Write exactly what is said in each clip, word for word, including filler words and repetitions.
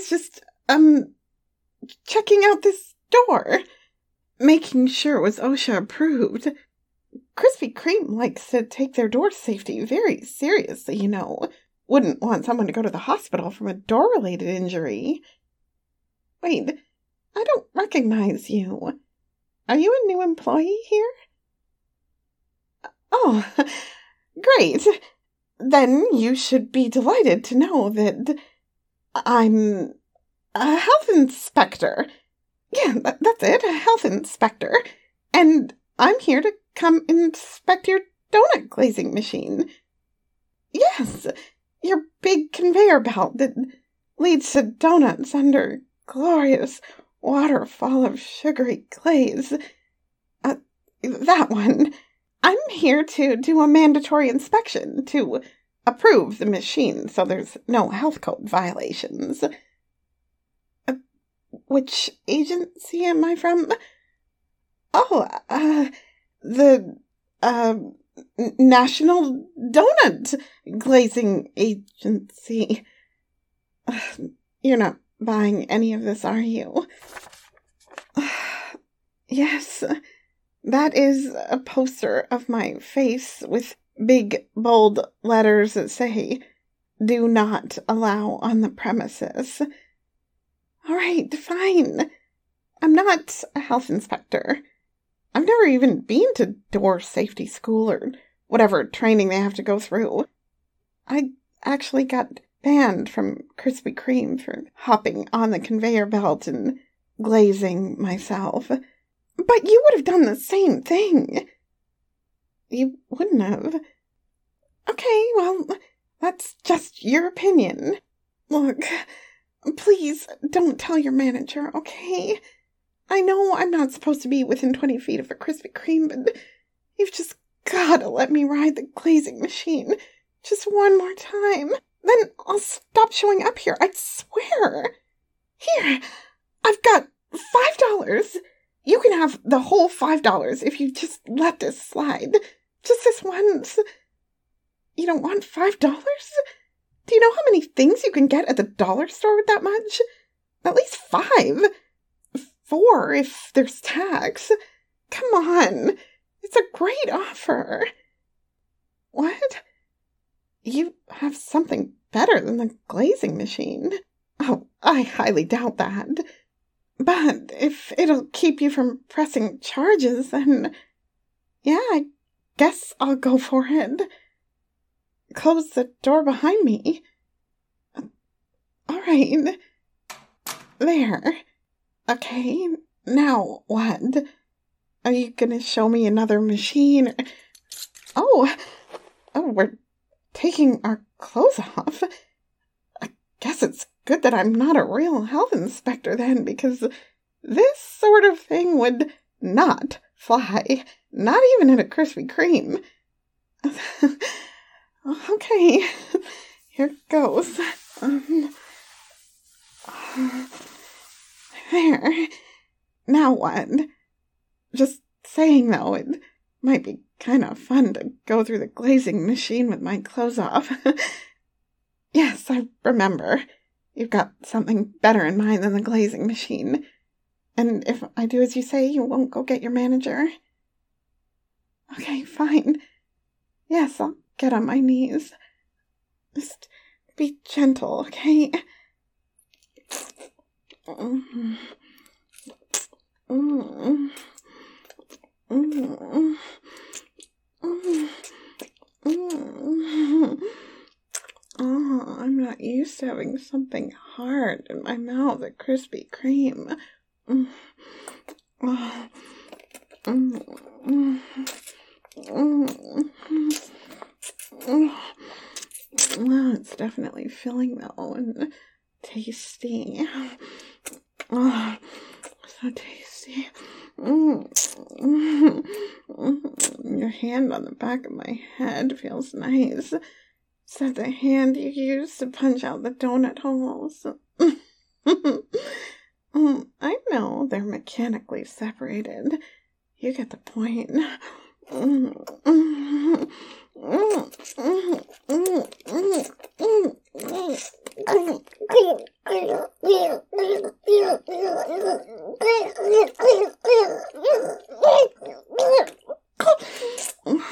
was just, um, checking out this door, making sure it was OSHA approved. Krispy Kreme likes to take their door safety very seriously, you know. Wouldn't want someone to go to the hospital from a door-related injury. Wait, I don't recognize you. Are you a new employee here? Oh, great. Then you should be delighted to know that I'm a health inspector. Yeah, that, that's it, a health inspector. And I'm here to come inspect your donut glazing machine. Yes, your big conveyor belt that leads to donuts under glorious waterfall of sugary glaze. Uh, that one. I'm here to do a mandatory inspection to approve the machine so there's no health code violations. Uh, which agency am I from? Oh, uh, the, uh, National Donut Glazing Agency. Uh, you're not buying any of this, are you? Uh, yes, that is a poster of my face with big, bold letters that say, "Do not allow on the premises." All right, fine. I'm not a health inspector. I've never even been to door safety school or whatever training they have to go through. I actually got banned from Krispy Kreme for hopping on the conveyor belt and glazing myself. But you would have done the same thing. You wouldn't have. Okay, well, that's just your opinion. Look, please don't tell your manager, okay? I know I'm not supposed to be within twenty feet of a Krispy Kreme, but you've just gotta let me ride the glazing machine just one more time. Then I'll stop showing up here, I swear. Here, I've got five dollars. You can have the whole five dollars if you just let this slide. Just this once. You don't want five dollars? Do you know how many things you can get at the dollar store with that much? At least five. Four if there's tax. Come on. It's a great offer. What? You have something better than the glazing machine. Oh, I highly doubt that. But if it'll keep you from pressing charges, then yeah, I guess I'll go for it. Close the door behind me. All right. There. Okay, now what? Are you gonna show me another machine? Oh, oh, we're taking our clothes off. I guess it's good that I'm not a real health inspector then, because this sort of thing would not fly. Not even at a Krispy Kreme. Okay, here goes. Um, there. Now what? Just saying, though, it might be kind of fun to go through the glazing machine with my clothes off. Yes, I remember. You've got something better in mind than the glazing machine. And if I do as you say, you won't go get your manager? Okay, fine. Yes, I'll get on my knees. Just be gentle, okay? Mm. Mm. Mm. Mm. Mm. Oh, I'm not used to having something hard in my mouth at Krispy Kreme. Mm. Oh. Mm. Mm. Mm. Mm. Oh, it's definitely filling though, and tasty. Oh, so tasty. Mm. Mm. Mm. Your hand on the back of my head feels nice. Is that the hand you use to punch out the donut holes? um, I know they're mechanically separated. You get the point.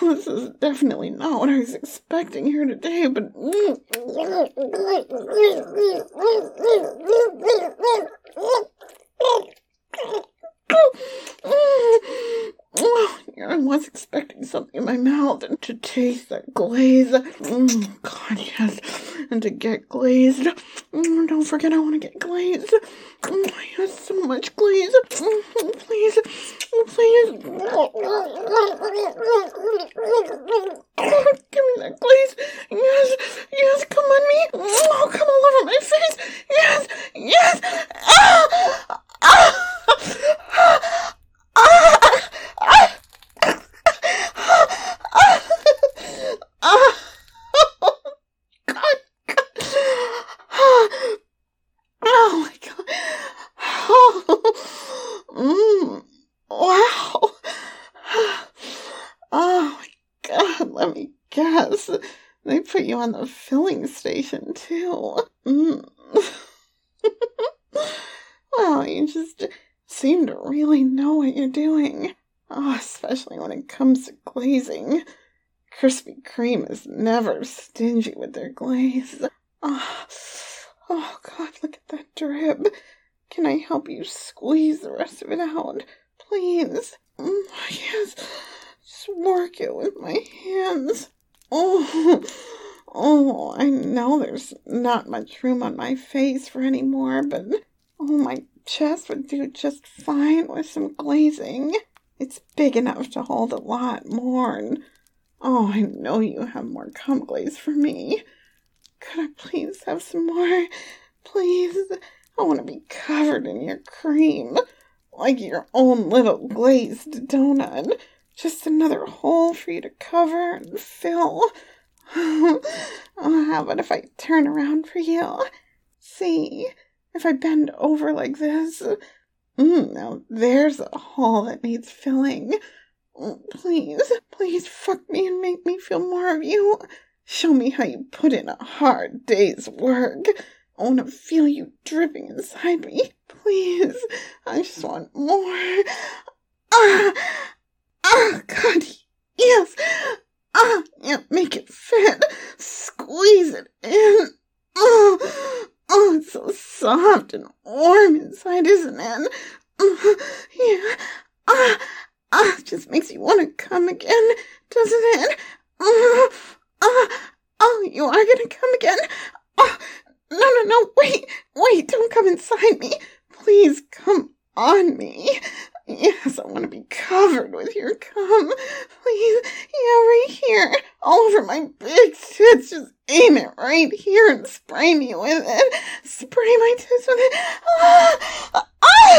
This is definitely not what I was expecting here today, but... I was expecting something in my mouth and to taste that glaze. Mm, God, yes. And to get glazed. Mm, don't forget I want to get glazed. Mm, I have so much glaze. Mm, please. Please. Give me that glaze. Yes. Yes, come on me. Oh, come all over my face. Yes. Yes. Ah! Ah! Ah! Ah! Ah! God, God. Oh my God. Oh. Mm. Wow. Oh my God, let me guess. They put you on the filling station too. Mm. Well, you just seem to really know what you're doing. Oh, especially when it comes to glazing. Krispy Kreme is never stingy with their glaze. Oh, oh God, look at that drip. Can I help you squeeze the rest of it out? Please. Mm, yes. Just work it with my hands. Oh, oh, I know there's not much room on my face for any more, but oh, my chest would do just fine with some glazing. It's big enough to hold a lot more, and oh, I know you have more cum glaze for me. Could I please have some more? Please? I want to be covered in your cream, like your own little glazed donut. Just another hole for you to cover and fill. Oh, how about if I turn around for you? See, if I bend over like this. Mm, now there's a hole that needs filling. Please, please fuck me and make me feel more of you. Show me how you put in a hard day's work. I want to feel you dripping inside me. Please, I just want more. Ah, ah, God, yes. Ah, yeah, make it fit. Squeeze it in. Oh, oh, it's so soft and warm inside, isn't it? Yeah. Ah, ah, it just makes you want to come again, doesn't it? Ah, ah, oh, you are gonna come again? Oh, no, no, no, wait, wait, don't come inside me. Please come on me. Yes, I want to be covered with your cum. Please, yeah, right here, all over my big tits. Just aim it right here and spray me with it. Spray my tits with it. Ah, ah,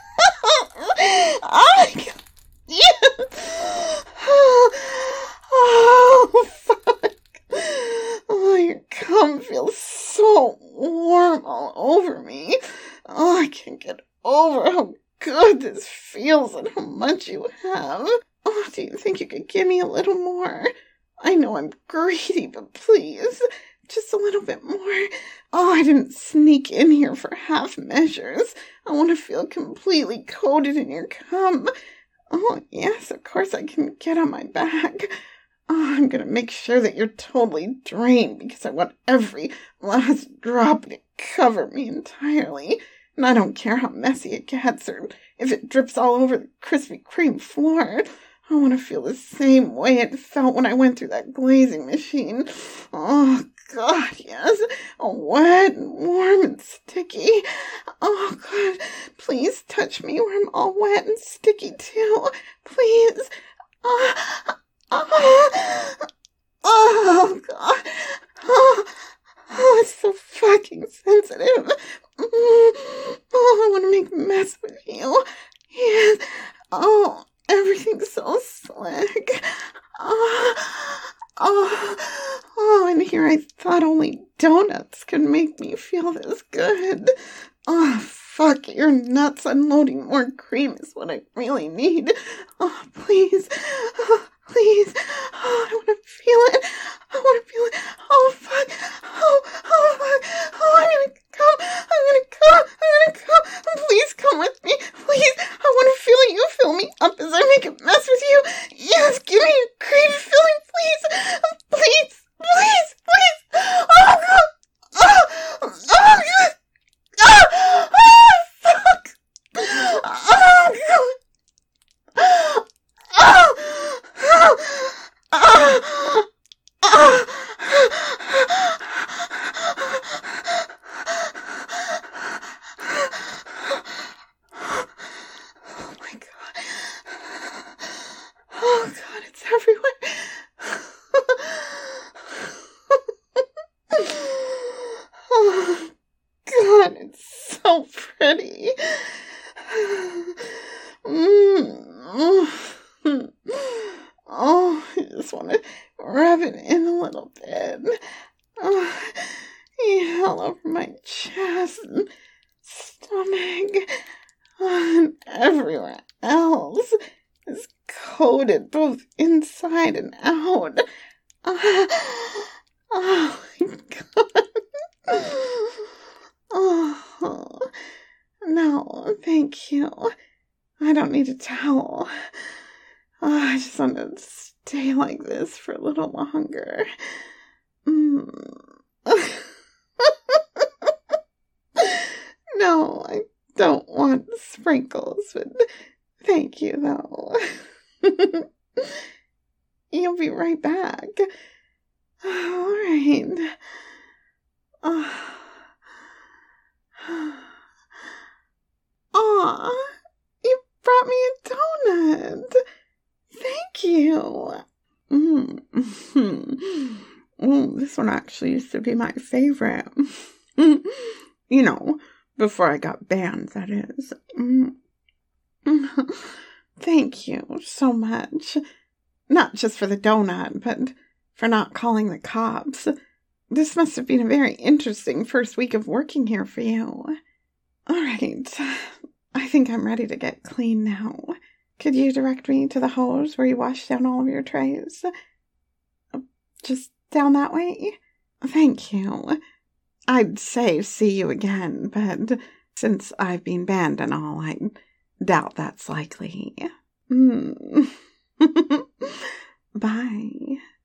ah, yeah. Oh, fuck. Oh, your cum feels so warm all over me. Oh, I can't get over how good this feels and how much you have. Oh, do you think you could give me a little more? I know I'm greedy, but please, just a little bit more. Oh, I didn't sneak in here for half measures. I want to feel completely coated in your cum. Oh, yes, of course I can get on my back. Oh, I'm gonna make sure that you're totally drained because I want every last drop to cover me entirely. And I don't care how messy it gets or if it drips all over the Krispy Kreme floor. I want to feel the same way it felt when I went through that glazing machine. Oh, God, yes. Oh, wet and warm and sticky. Oh, God, please touch me where I'm all wet and sticky, too. Please. Oh, oh, oh God. Oh, oh, it's so fucking sensitive. Oh, I want to make a mess with you. Yes. Oh, everything's so slick. Oh, oh, oh, and here I thought only donuts could make me feel this good. Oh, fuck, your nuts unloading more cream is what I really need. Oh, please. Oh, please. Oh, I want to feel it. I want to feel it. Oh, fuck. Oh, oh, fuck. Oh, I'm gonna come. I'm gonna come. I'm gonna come. Please come with me. Please. I want to feel you fill me up as I make a mess with you. Yes, give me your cream. Fill it's everywhere. Oh, God, it's so pretty. Mm. Oh, I just want to rub it in a little bit. Oh, yeah, all over my chest and stomach. Oh, and everywhere else is coated both inside and out. Oh, oh my God. Oh, no, thank you. I don't need a towel. Oh, I just want to stay like this for a little longer. Mm. No, I don't want sprinkles, but thank you, though. You'll be right back. All right. Oh. Aw, you brought me a donut. Thank you. Mm. Oh, this one actually used to be my favorite. You know, before I got banned, that is. Mm. Thank you so much. Not just for the donut, but for not calling the cops. This must have been a very interesting first week of working here for you. All right, I think I'm ready to get clean now. Could you direct me to the hose where you wash down all of your trays? Just down that way? Thank you. I'd say see you again, but since I've been banned and all, I doubt that's likely. Mm. Bye.